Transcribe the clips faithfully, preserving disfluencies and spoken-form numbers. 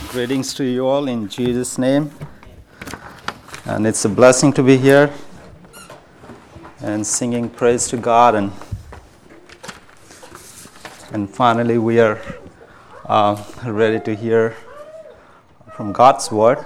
Greetings to you all in Jesus' name. And it's a blessing to be here and singing praise to God. And and finally we are uh, ready to hear from God's Word.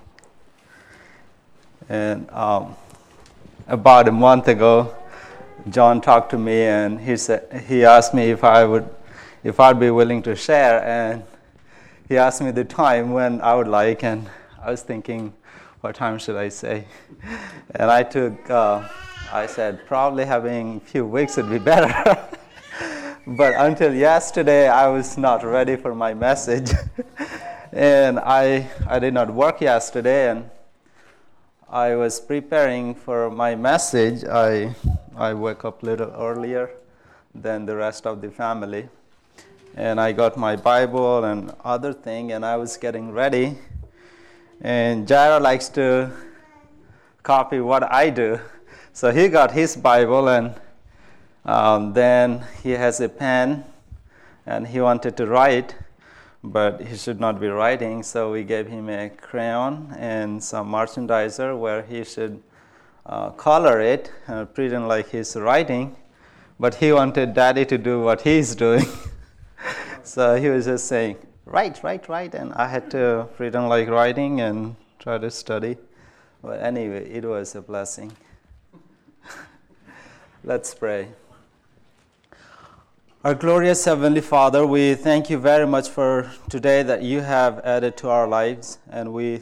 And um, about a month ago, John talked to me and he said he asked me if I would, if I'd be willing to share, and he asked me the time when I would like, and I was thinking, what time should I say? And I took, uh, I said probably having a few weeks would be better. But until yesterday, I was not ready for my message, and I I did not work yesterday, and I was preparing for my message. I I woke up a little earlier than the rest of the family, and I got my Bible and other thing, and I was getting ready. And Jairo likes to copy what I do, so he got his Bible, and um, then he has a pen, and he wanted to write, but he should not be writing, so we gave him a crayon and some merchandiser where he should uh, color it, uh, pretend like he's writing, but he wanted Daddy to do what he's doing. So he was just saying, write, write, write, and I had to pretend like writing and try to study. But anyway, it was a blessing. Let's pray. Our glorious Heavenly Father, we thank you very much for today that you have added to our lives, and we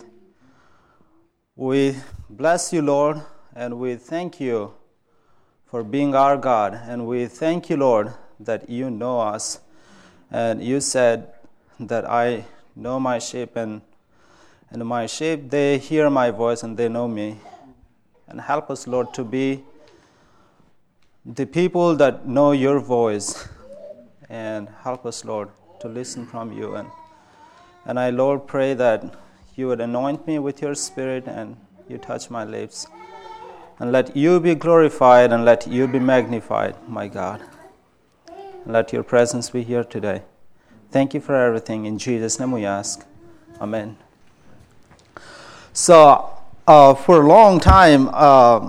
we bless you, Lord, and we thank you for being our God, and we thank you, Lord, that you know us. And you said that I know my sheep, and, and my sheep, they hear my voice and they know me. And help us, Lord, to be the people that know your voice. And help us, Lord, to listen from you. And, and I, Lord, pray that you would anoint me with your Spirit and you touch my lips. And let you be glorified and let you be magnified, my God. Let your presence be here today. Thank you for everything. In Jesus' name we ask. Amen. So, uh, for a long time, uh,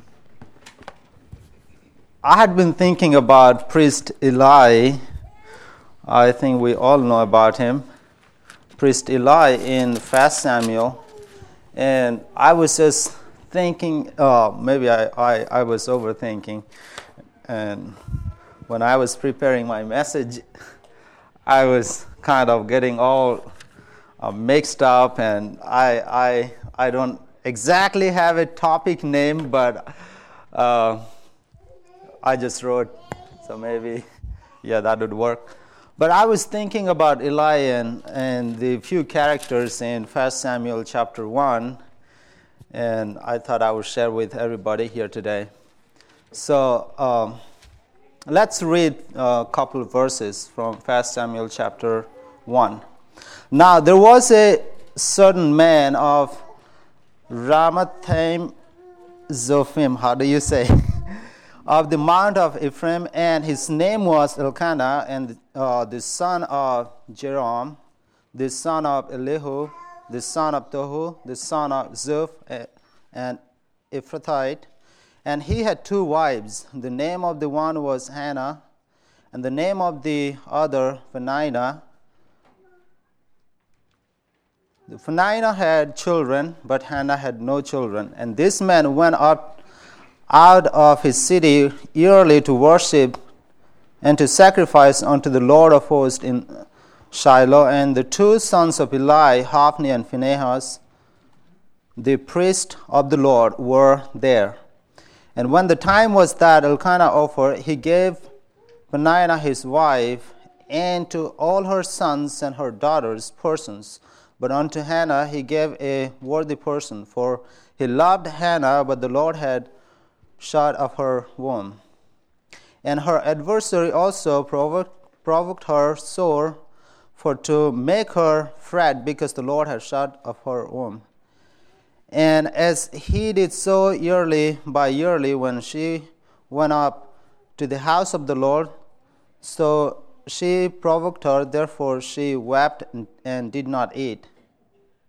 I had been thinking about Priest Eli. I think we all know about him. Priest Eli in First Samuel. And I was just thinking, uh, maybe I, I, I was overthinking. And when I was preparing my message, I was kind of getting all uh, mixed up, and I, I I don't exactly have a topic name, but uh, I just wrote, so maybe, yeah, that would work. But I was thinking about Eli and, and the few characters in First Samuel chapter one, and I thought I would share with everybody here today. So, um, let's read a couple of verses from First Samuel chapter one. Now there was a certain man of Ramathaim Zophim, how do you say, of the mount of Ephraim, and his name was Elkanah, and uh, the son of Jeroham, the son of Elihu, the son of Tohu, the son of Zuph, and Ephrathite. And he had two wives. The name of the one was Hannah, and the name of the other, Peninnah. The Peninnah had children, but Hannah had no children. And this man went up out of his city yearly to worship and to sacrifice unto the Lord of hosts in Shiloh. And the two sons of Eli, Hophni and Phinehas, the priest of the Lord, were there. And when the time was that Elkanah offered, he gave Peninnah his wife, and to all her sons and her daughters persons. But unto Hannah he gave a worthy person, for he loved Hannah, but the Lord had shut of her womb. And her adversary also provoked, provoked her sore, for to make her fret, because the Lord had shut of her womb. And as he did so yearly by yearly, when she went up to the house of the Lord, so she provoked her, therefore she wept and, and did not eat.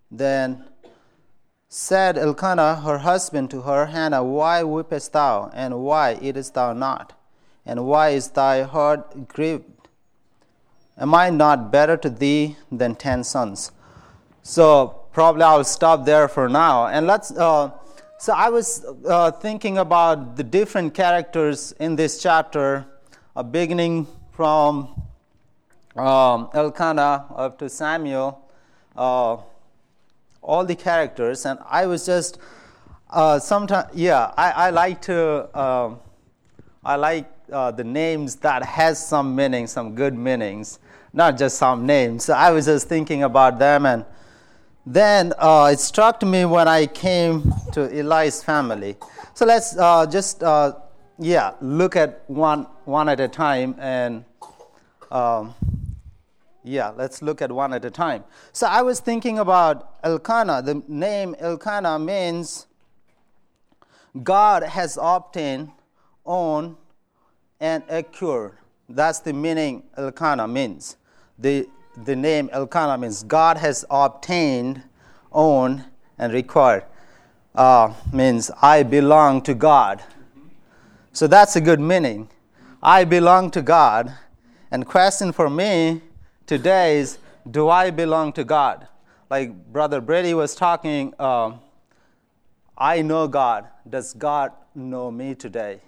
Then said Elkanah her husband to her, Hannah, why weepest thou, and why eatest thou not? And why is thy heart grieved? Am I not better to thee than ten sons? So probably I'll stop there for now. And let's. Uh, so I was uh, thinking about the different characters in this chapter, uh, beginning from um, Elkanah up to Samuel. Uh, all the characters, and I was just uh, sometimes yeah I, I like to uh, I like uh, the names that has some meaning, some good meanings, not just some names. So I was just thinking about them, and then uh, it struck me when I came to Eli's family. So let's uh, just uh, yeah look at one one at a time, and um, Yeah, let's look at one at a time. So I was thinking about Elkanah. The name Elkanah means God has obtained, owned, and acquired. That's the meaning Elkanah means. The, the name Elkanah means God has obtained, owned, and required. Uh, means I belong to God. So that's a good meaning. I belong to God. And question for me today is, do I belong to God? Like Brother Brady was talking, um, I know God. Does God know me today?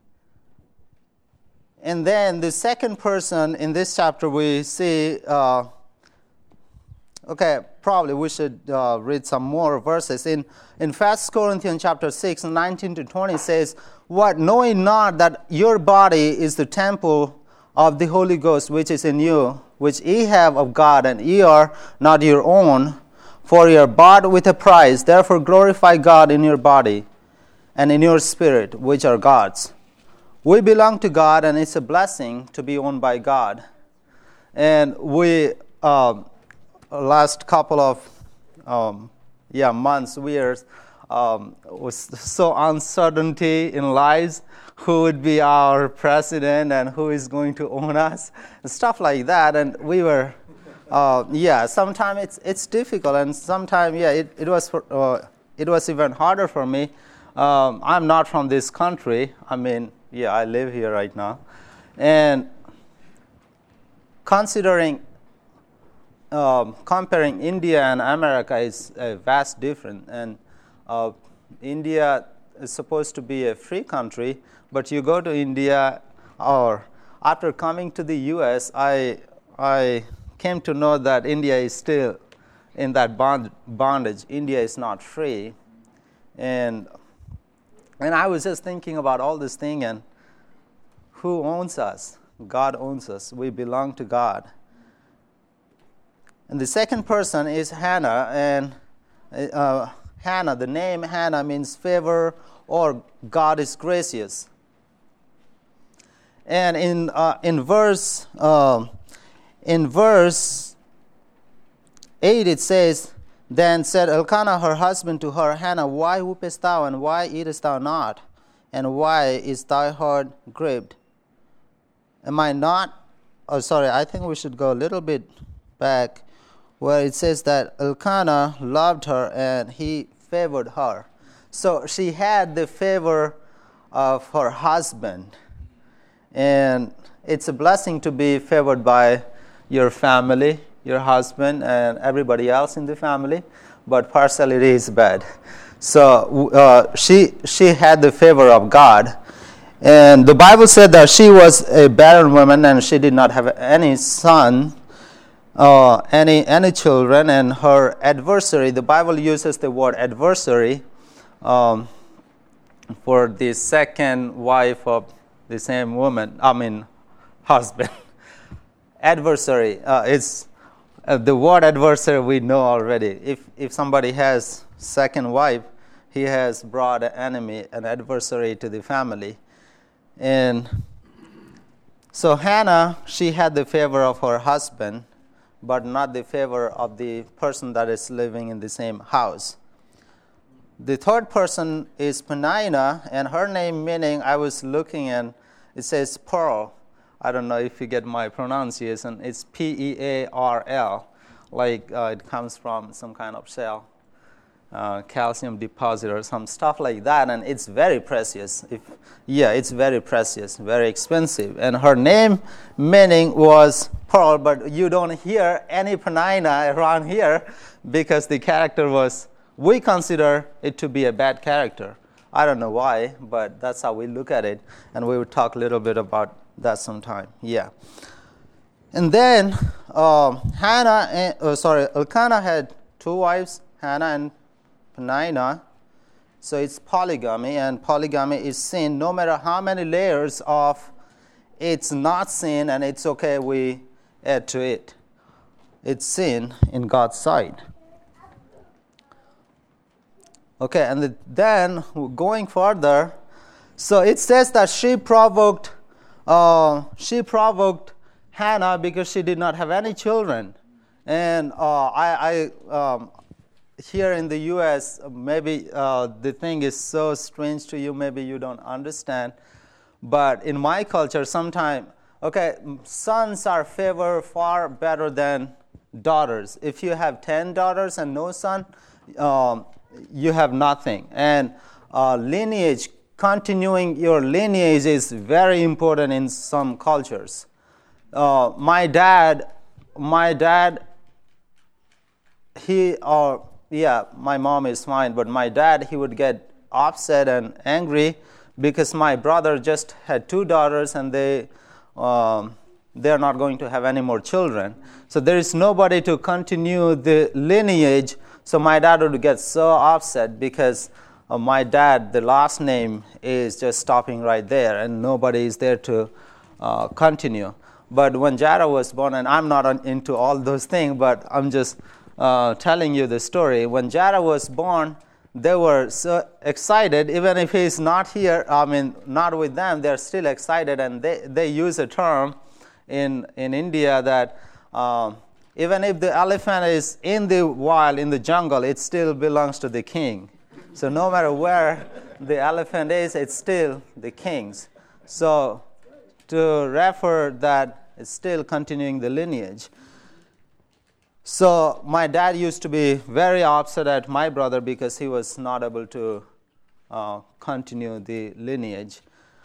And then the second person in this chapter we see, uh, okay, probably we should uh, read some more verses. In, in First Corinthians chapter six, nineteen to twenty says, what, knowing not that your body is the temple of the Holy Ghost which is in you, which ye have of God, and ye are not your own, for ye are bought with a price. Therefore glorify God in your body and in your spirit, which are God's. We belong to God, and it's a blessing to be owned by God. And we, um, last couple of um, yeah months, years, um, was so uncertainty in lives. Who would be our president and who is going to own us, and stuff like that. And we were, uh, yeah, sometimes it's it's difficult, and sometimes, yeah, it, it was for, uh, it was even harder for me. Um, I'm not from this country. I mean, yeah, I live here right now. And considering, um, comparing India and America is a vast difference. And uh, India is supposed to be a free country, but you go to India, or after coming to the U S, I I came to know that India is still in that bond, bondage. India is not free. And and I was just thinking about all this thing, and who owns us? God owns us. We belong to God. And the second person is Hannah, and uh, Hannah, the name Hannah means favor, or God is gracious. And in uh, in verse uh, in verse eight it says, then said Elkanah her husband to her, Hannah, why weepest thou, and why eatest thou not, and why is thy heart grieved? Am I not? Oh, sorry. I think we should go a little bit back, where it says that Elkanah loved her and he favored her. So she had the favor of her husband. And it's a blessing to be favored by your family, your husband, and everybody else in the family. But partiality is bad. So uh, she she had the favor of God. And the Bible said that she was a barren woman and she did not have any son, uh, any any children. And her adversary, the Bible uses the word adversary um, for the second wife of the same woman, I mean, husband. Adversary uh, is uh, the word adversary we know already. If if somebody has second wife, he has brought an enemy, an adversary to the family. And so Hannah, she had the favor of her husband, but not the favor of the person that is living in the same house. The third person is Peninnah, and her name meaning, I was looking and it says pearl. I don't know if you get my pronunciation. It's P E A R L. like uh, it comes from some kind of shell, uh, calcium deposit or some stuff like that, and it's very precious. If yeah, it's very precious, very expensive. And her name meaning was pearl, but you don't hear any Penina around here because the character was, we consider it to be a bad character. I don't know why, but that's how we look at it, and we would talk a little bit about that sometime. Yeah. And then um, Hannah, and, oh, sorry, Elkanah had two wives, Hannah and Penina. So it's polygamy, and polygamy is sin. No matter how many layers of it's not sin, and it's okay we add to it. It's sin in God's sight. Okay, and the, then going further, so it says that she provoked, uh, she provoked Hannah because she did not have any children. And uh, I, I um, here in the U S, maybe uh, the thing is so strange to you, maybe you don't understand. But in my culture, sometimes, okay, sons are favored far better than daughters. If you have ten daughters and no son, um, you have nothing. And uh, lineage, continuing your lineage is very important in some cultures. Uh, my dad, my dad, he, or yeah, my mom is fine, but my dad, he would get upset and angry because my brother just had two daughters and they, um, they're not going to have any more children. So there is nobody to continue the lineage. So my dad would get so upset because uh, my dad, the last name is just stopping right there and nobody is there to uh, continue. But when Jara was born, and I'm not on, into all those things, but I'm just uh, telling you the story. When Jara was born, they were so excited, even if he's not here, I mean, not with them, they're still excited, and they, they use a term in, in India that um, even if the elephant is in the wild, in the jungle, it still belongs to the king. So no matter where the elephant is, it's still the king's. So to refer that it's still continuing the lineage. So my dad used to be very upset at my brother because he was not able to uh, continue the lineage.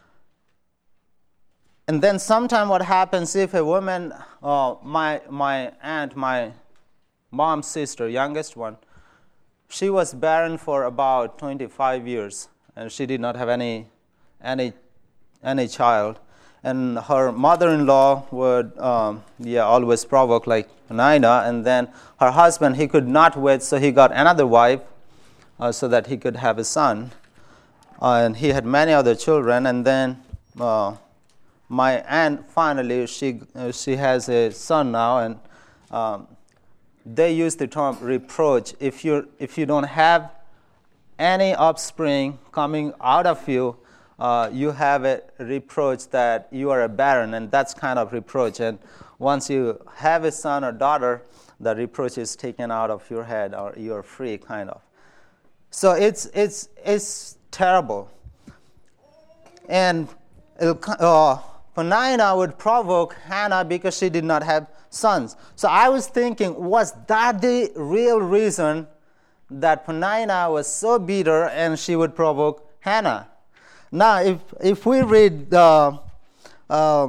And then sometime what happens if a woman, uh, my my aunt, my mom's sister, youngest one, she was barren for about twenty-five years, and she did not have any any any child. And her mother-in-law would, um, yeah, always provoke like Penina. And then her husband, he could not wait, so he got another wife uh, so that he could have a son. Uh, and he had many other children. And then uh, my aunt, finally, she uh, she has a son now. And um, they use the term reproach. If you if you don't have any offspring coming out of you, Uh, you have a reproach that you are a barren, and that's kind of reproach. And once you have a son or daughter, the reproach is taken out of your head, or you're free, kind of. So it's it's it's terrible. And uh, Penina would provoke Hannah because she did not have sons. So I was thinking, was that the real reason that Penina was so bitter and she would provoke Hannah? Now, if if we read, uh, uh,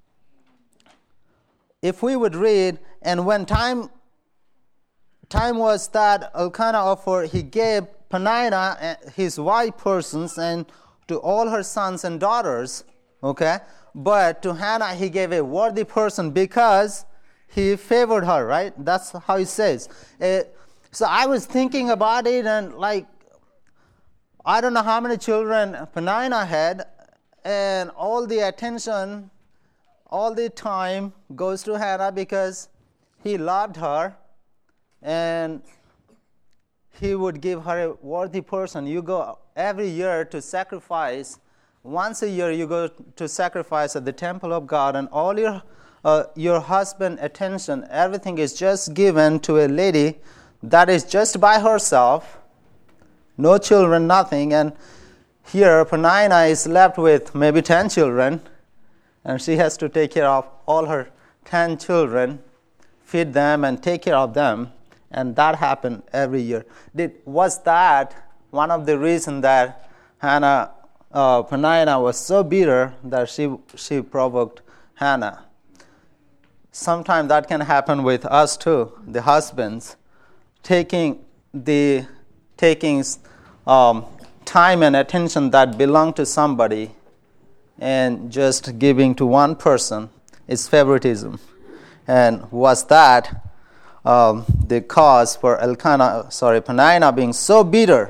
if we would read, and when time time was that Elkanah offered, he gave Penina his wife persons and to all her sons and daughters. Okay, but to Hannah he gave a worthy person because he favored her. Right? That's how he says. Uh, so I was thinking about it, and like, I don't know how many children Penina had, and all the attention, all the time goes to Hannah because he loved her, and he would give her a worthy person. You go every year to sacrifice. Once a year you go to sacrifice at the temple of God, and all your uh, your husband attention, everything is just given to a lady that is just by herself. No children, nothing. And here Penina is left with maybe ten children, and she has to take care of all her ten children feed them and take care of them. And that happened every year. Did, was that one of the reasons that Hannah, uh, Peninnah was so bitter that she, she provoked Hannah? Sometimes that can happen with us too, the husbands, taking the taking um, time and attention that belong to somebody and just giving to one person is favoritism. And was that um, the cause for Elkanah, sorry, Peninnah being so bitter?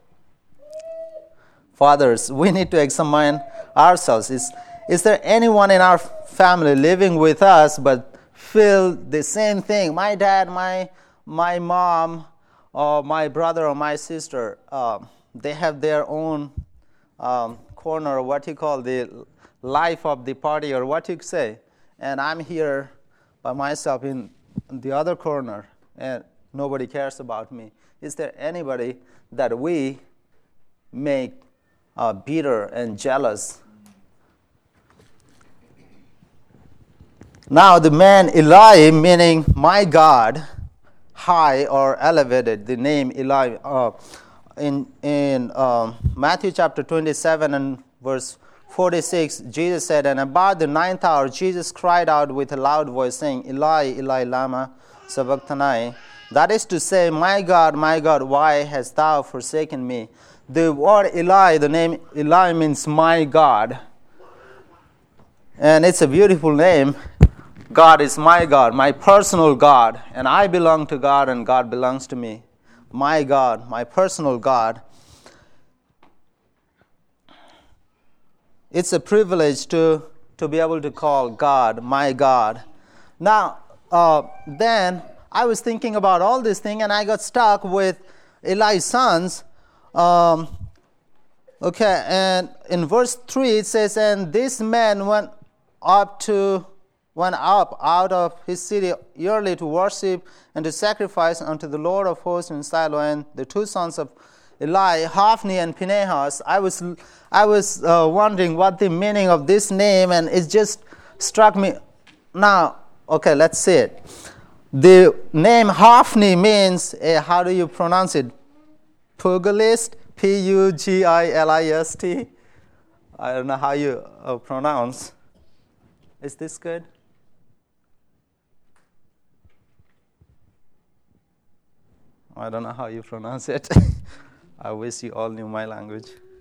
Fathers, we need to examine ourselves. Is, is there anyone in our family living with us but feel the same thing? My dad, my my mom, or my brother or my sister, uh, they have their own um, corner, what you call the life of the party, or what you say. And I'm here by myself in the other corner, and nobody cares about me. Is there anybody that we make uh, bitter and jealous? Now the man Eli, meaning my God, high or elevated, the name Eli, uh, in in um, Matthew chapter twenty-seven and verse forty-six, Jesus said, and about the ninth hour, Jesus cried out with a loud voice, saying, Eli, Eli, lama sabachthani. That is to say, my God, my God, why hast thou forsaken me? The word Eli, the name Eli means my God. And it's a beautiful name. God is my God, my personal God, and I belong to God and God belongs to me. My God, my personal God. It's a privilege to, to be able to call God my God. Now, uh, then I was thinking about all this thing and I got stuck with Eli's sons. Um, okay, and in verse three it says, and this man went up to went up out of his city yearly to worship and to sacrifice unto the Lord of hosts in Shiloh. And the two sons of Eli, Hophni and Phinehas, I was I was uh, wondering what the meaning of this name, and it just struck me. Now, okay, let's see it. The name Hophni means, uh, how do you pronounce it? Pugilist, P U G I L I S T. I don't know how you uh, pronounce. Is this good? I don't know how you pronounce it. I wish you all knew my language.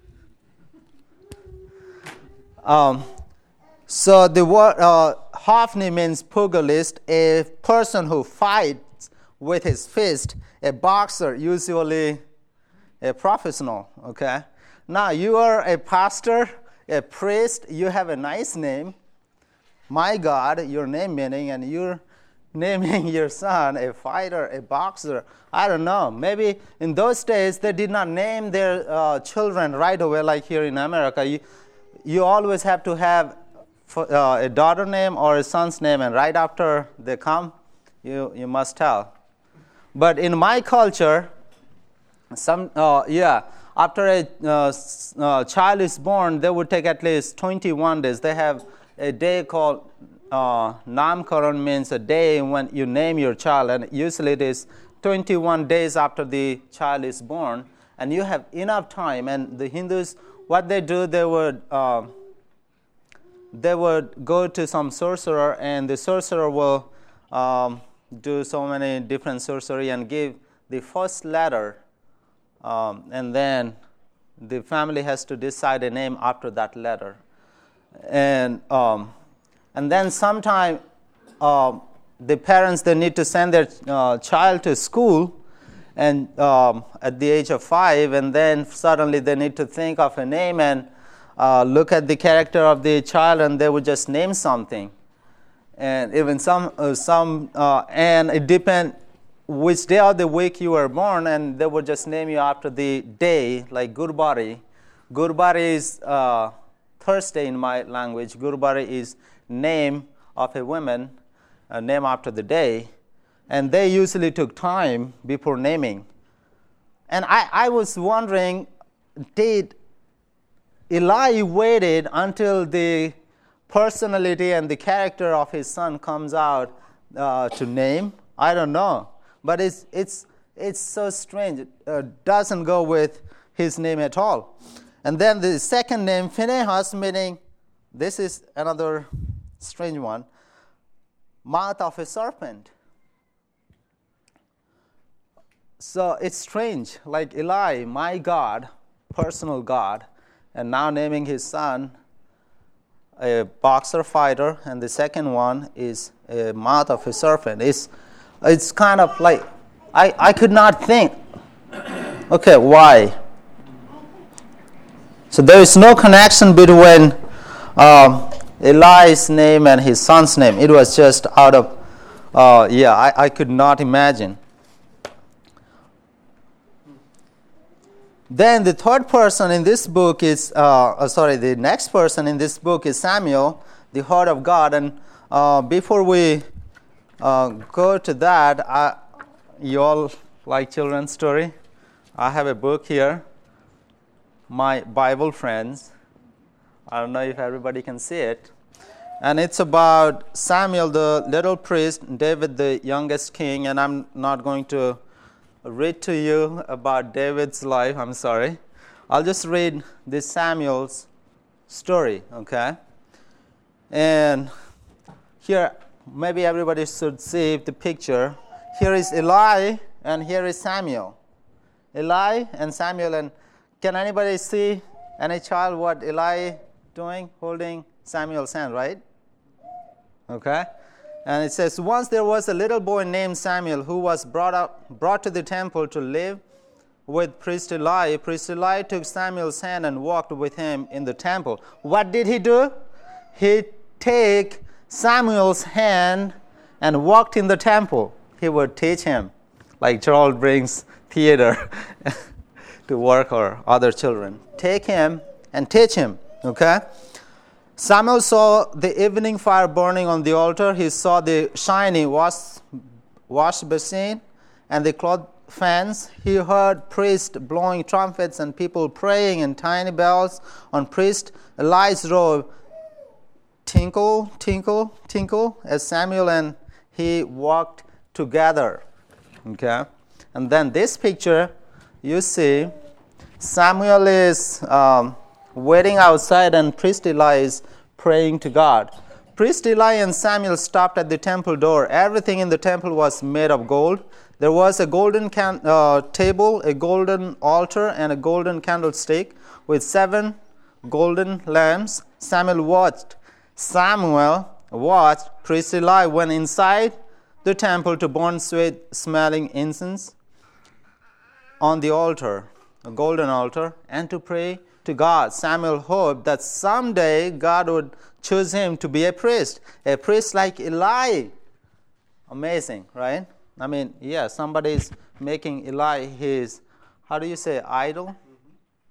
Um, so the word uh, Hophni means pugilist, a person who fights with his fist, a boxer, usually a professional. Okay. Now you are a pastor, a priest. You have a nice name. My God, your name meaning, and you're naming your son a fighter, a boxer. I don't know. Maybe in those days they did not name their uh, children right away like here in America. You, you always have to have uh, a daughter name or a son's name, and right after they come, you, you must tell. But in my culture, some uh, yeah, after a uh, uh, child is born, they would take at least twenty-one days. They have a day called Uh, Namkaran, means a day when you name your child, and usually it is twenty-one days after the child is born, and you have enough time. And the Hindus, what they do, they would uh, they would go to some sorcerer, and the sorcerer will um, do so many different sorcery and give the first letter, um, and then the family has to decide a name after that letter. And um, And then sometime uh, the parents, they need to send their uh, child to school and um, at the age of five, and then suddenly they need to think of a name and uh, look at the character of the child, and they would just name something. And even some, uh, some uh, and it depends which day of the week you were born, and they would just name you after the day, like Gurbari. Gurbari is uh, Thursday in my language. Gurbari is name of a woman, a name after the day, and they usually took time before naming. And I, I was wondering, did Eli waited until the personality and the character of his son comes out uh, to name? I don't know. But it's, it's, it's so strange. It uh, doesn't go with his name at all. And then the second name, Phinehas, meaning, this is another strange one, mouth of a serpent. So it's strange, like Eli, my God, personal God, and now naming his son a boxer fighter, and the second one is a mouth of a serpent. It's, it's kind of like, I, I could not think, okay, why? So there is no connection between um, Eli's name and his son's name. It was just out of, uh, yeah, I, I could not imagine. Then the third person in this book is, uh, uh, sorry, the next person in this book is Samuel, the heart of God. And uh, before we uh, go to that, I, you all like children's story? I have a book here, My Bible Friends. I don't know if everybody can see it. And it's about Samuel, the little priest, David, the youngest king. And I'm not going to read to you about David's life. I'm sorry. I'll just read this Samuel's story, okay? And here, maybe everybody should see the picture. Here is Eli, and here is Samuel. Eli and Samuel, and can anybody see, any child, what Eli doing? Holding Samuel's hand, right? Okay. And it says, once there was a little boy named Samuel who was brought up, brought to the temple to live with priest Eli. Priest Eli took Samuel's hand and walked with him in the temple. What did he do? He take Samuel's hand and walked in the temple. He would teach him, like Charles brings theater to work or other children. Take him and teach him, okay? Samuel saw the evening fire burning on the altar. He saw the shiny wash, wash basin and the cloth fans. He heard priests blowing trumpets and people praying and tiny bells on priest Eli's robe. Tinkle, tinkle, tinkle, as Samuel and he walked together. Okay? And then this picture, you see, Samuel is um, waiting outside and priest Eli is praying to God. Priest Eli and Samuel stopped at the temple door. Everything in the temple was made of gold. There was a golden can- uh, table, a golden altar, and a golden candlestick with seven golden lamps. Samuel watched. Samuel watched priest Eli went inside the temple to burn sweet-smelling incense on the altar, a golden altar, and to pray to God. Samuel hoped that someday God would choose him to be a priest, a priest like Eli. Amazing, right? I mean, yeah, somebody is making Eli his, how do you say, idol? Mm-hmm.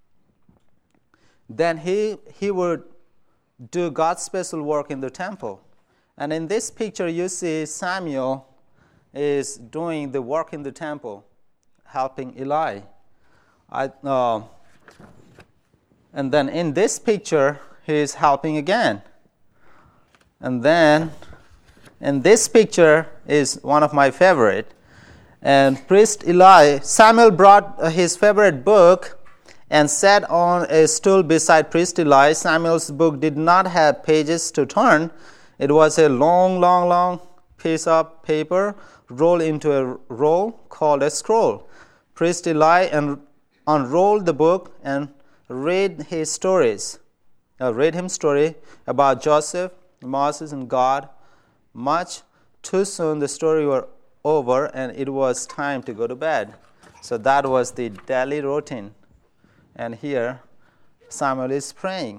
Then he he would do God's special work in the temple. And in this picture, you see Samuel is doing the work in the temple, helping Eli. I, uh, and then in this picture, he is helping again. And then in this picture is one of my favorite. And priest Eli, Samuel brought uh, his favorite book and sat on a stool beside priest Eli. Samuel's book did not have pages to turn. It was a long, long, long piece of paper rolled into a roll called a scroll. Priest Eli un- unrolled the book and read his stories. Uh, read him story about Joseph, Moses, and God. Much too soon the story were over and it was time to go to bed. So that was the daily routine. And here Samuel is praying.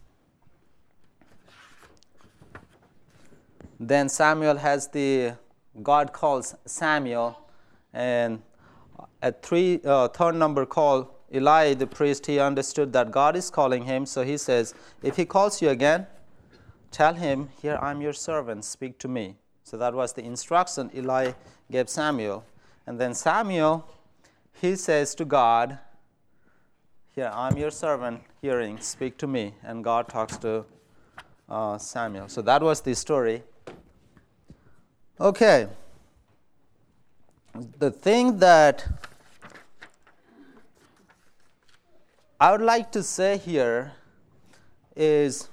Then Samuel has the, God calls Samuel, and at three, uh, third number call, Eli the priest, he understood that God is calling him, so he says, if he calls you again, tell him, here I'm your servant, speak to me. So that was the instruction Eli gave Samuel. And then Samuel, he says to God, here I'm your servant, hearing, speak to me. And God talks to uh, Samuel. So that was the story. Okay. The thing that I would like to say here is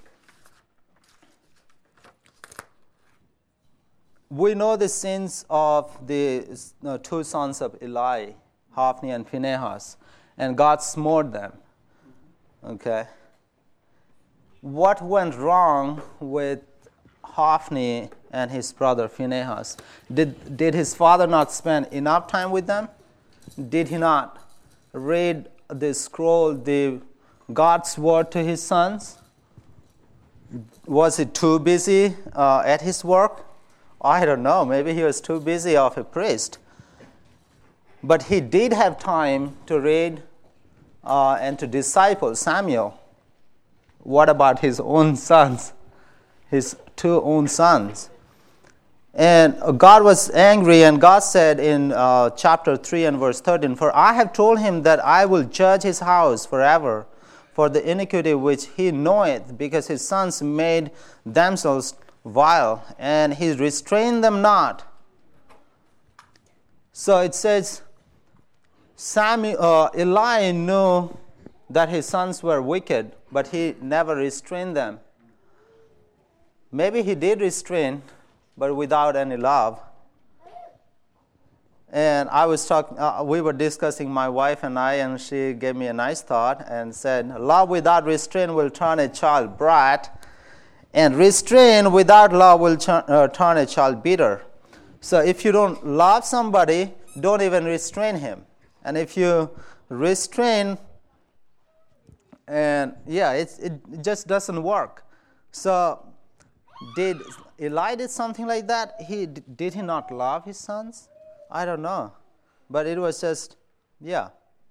we know the sins of the uh, two sons of Eli, Hophni and Phinehas, and God smote them. Okay. What went wrong with Hophni and his brother Phinehas? Did, did his father not spend enough time with them? Did he not read the scroll, the God's word to his sons? Was he too busy uh, at his work? I don't know. Maybe he was too busy of a priest. But he did have time to read uh, and to disciple Samuel. What about his own sons? His two own sons. And God was angry, and God said in uh, chapter three and verse thirteen, "For I have told him that I will judge his house forever for the iniquity which he knoweth, because his sons made themselves vile, and he restrained them not." So it says, Samuel, uh, Eli knew that his sons were wicked, but he never restrained them. Maybe he did restrain, but without any love. And I was talking, uh, we were discussing, my wife and I, and she gave me a nice thought and said, love without restraint will turn a child brat, and restraint without love will turn, uh, turn a child bitter. So if you don't love somebody, don't even restrain him. And if you restrain, and yeah, it, it just doesn't work. So did Eli did something like that? He did he not love his sons? I don't know, but it was just, yeah.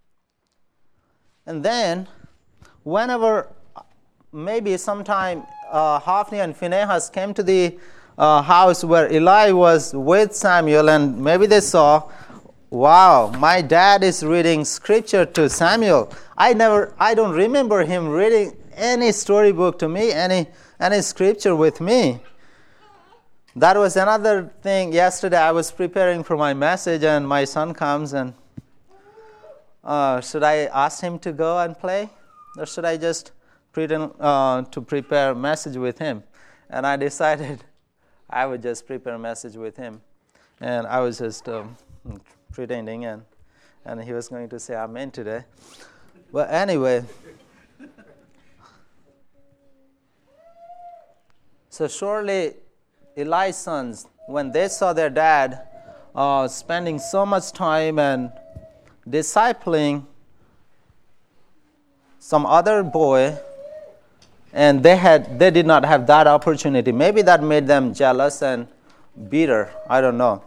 And then, whenever, maybe sometime uh, Hophni and Phinehas came to the uh, house where Eli was with Samuel, and maybe they saw, wow, my dad is reading scripture to Samuel. I never, I don't remember him reading any storybook to me, any any scripture with me. That was another thing. Yesterday I was preparing for my message, and my son comes, and uh, should I ask him to go and play, or should I just pretend uh, to prepare a message with him? And I decided I would just prepare a message with him, and I was just um, pretending, and and he was going to say amen today. But anyway, so surely Eli's sons, when they saw their dad uh, spending so much time and discipling some other boy, and they had they did not have that opportunity, maybe that made them jealous and bitter. I don't know.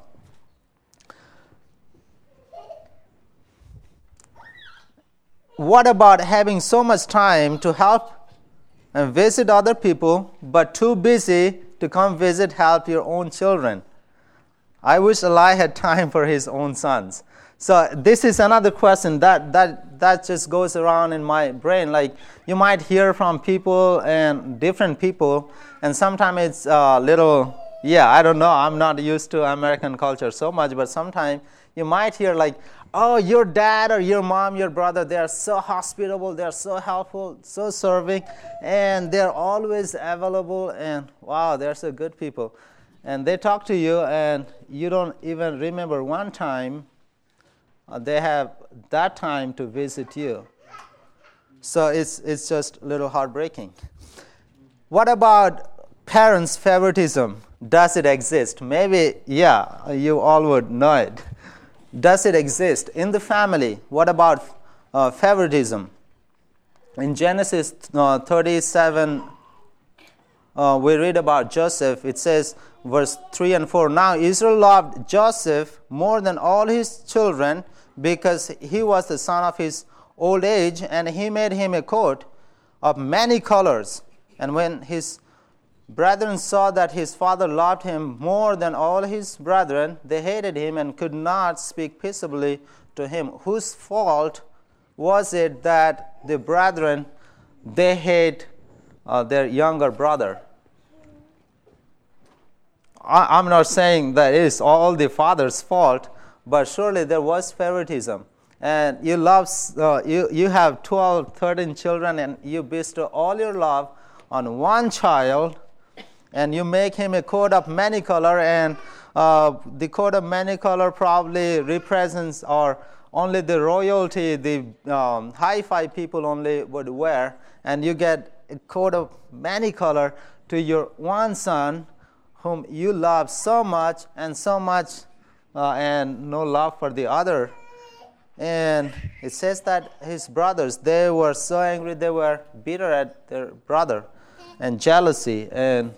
What about having so much time to help and visit other people, but too busy to come visit, help your own children? I wish Eli had time for his own sons. So this is another question that that that just goes around in my brain. Like, you might hear from people and different people, and sometimes it's a little, yeah, I don't know, I'm not used to American culture so much, but sometimes you might hear like, oh, your dad or your mom, your brother, they are so hospitable, they are so helpful, so serving, and they're always available, and wow, they're so good people. And they talk to you, and you don't even remember one time uh, they have that time to visit you. So it's it's just a little heartbreaking. What about parents' favoritism? Does it exist? Maybe, yeah, you all would know it. Does it exist in the family? What about uh, favoritism? In Genesis uh, thirty-seven, uh, we read about Joseph. It says, verse three and four, now Israel loved Joseph more than all his children, because he was the son of his old age, and he made him a coat of many colors. And when his brethren saw that his father loved him more than all his brethren, they hated him and could not speak peaceably to him. Whose fault was it that the brethren, they hate uh, their younger brother? I, I'm not saying that it is all the father's fault, but surely there was favoritism. And you love, uh, you, you have twelve, thirteen children, and you bestow all your love on one child, and you make him a coat of many color, and uh, the coat of many color probably represents or only the royalty, the um, hi-fi people only would wear, and you get a coat of many color to your one son whom you love so much and so much uh, and no love for the other. And it says that his brothers, they were so angry, they were bitter at their brother, and jealousy and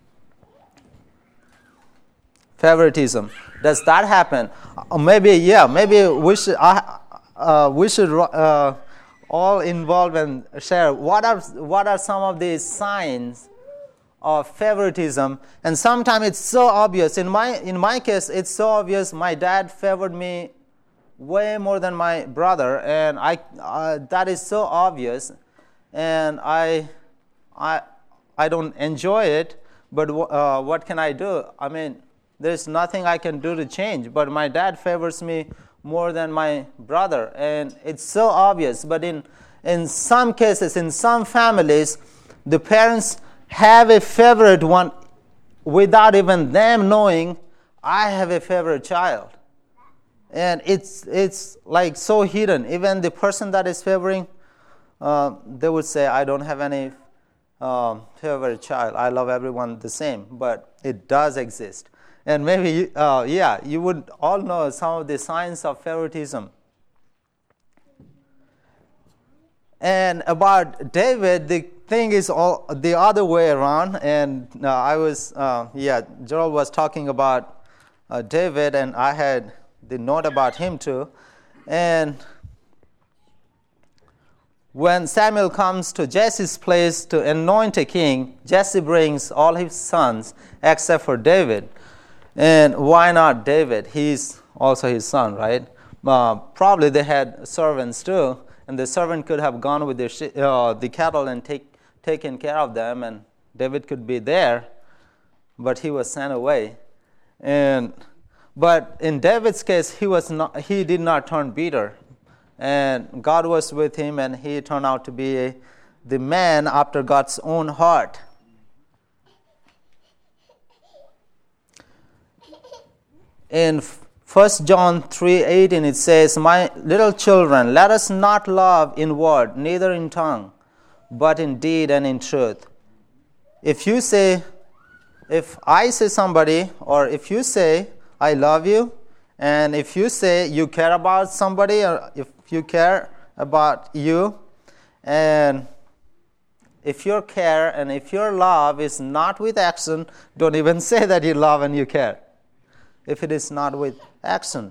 favoritism. Does that happen? Uh, maybe, yeah, maybe we should, uh, uh, we should uh, all involve and share what are, what are some of these signs of favoritism. And sometimes it's so obvious. In my, in my case, it's so obvious. My dad favored me way more than my brother, and I uh, that is so obvious, and I I I don't enjoy it. But uh, what can I do? I mean, there's nothing I can do to change. But my dad favors me more than my brother, and it's so obvious. But in in some cases, in some families, the parents have a favorite one without even them knowing. I have a favorite child. And it's it's like so hidden. Even the person that is favoring, uh, they would say, I don't have any um, favorite child. I love everyone the same. But it does exist. And maybe, uh, yeah, you would all know some of the signs of favoritism. And about David, the thing is all the other way around. And uh, I was, uh, yeah, Joel was talking about uh, David, and I had the note about him too. And when Samuel comes to Jesse's place to anoint a king, Jesse brings all his sons except for David. And why not David? He's also his son, right? Uh, probably they had servants too, and the servant could have gone with the, sh- uh, the cattle and take, taken care of them, and David could be there, but he was sent away. And But in David's case, he was not, he did not turn bitter. And God was with him, and he turned out to be a, the man after God's own heart. In First John three eighteen, it says, My little children, let us not love in word, neither in tongue, but in deed and in truth. If you say, if I say somebody, or if you say, I love you, and if you say you care about somebody, or if you care about you, and if your care and if your love is not with action, don't even say that you love and you care, if it is not with action.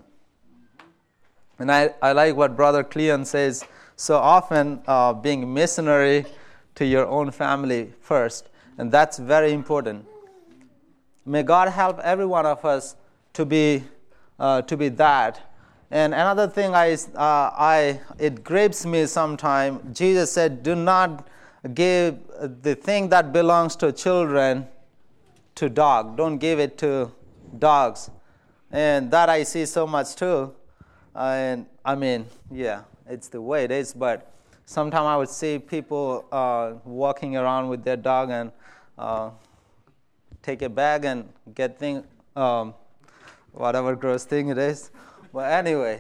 And I, I like what Brother Cleon says so often, uh, being missionary to your own family first, and that's very important. May God help every one of us to be uh, to be that. And another thing I uh, I it grieves me sometimes. Jesus said, "Do not give the thing that belongs to children to dog. Don't give it to dogs." And that I see so much too. Uh, and I mean, yeah, it's the way it is. But sometimes I would see people uh, walking around with their dog and uh, take a bag and get things. Um, whatever gross thing it is. Well, anyway,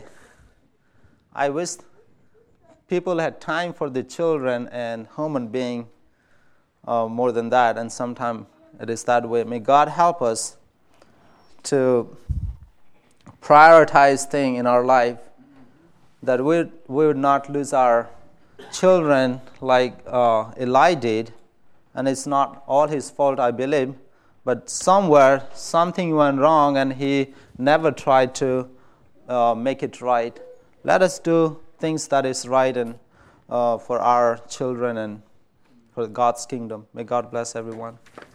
I wish people had time for the children and human being uh, more than that, and sometimes it is that way. May God help us to prioritize things in our life, that we, we would not lose our children like uh, Eli did, and it's not all his fault, I believe. But somewhere, something went wrong, and he never tried to uh, make it right. Let us do things that is right and uh, for our children and for God's kingdom. May God bless everyone.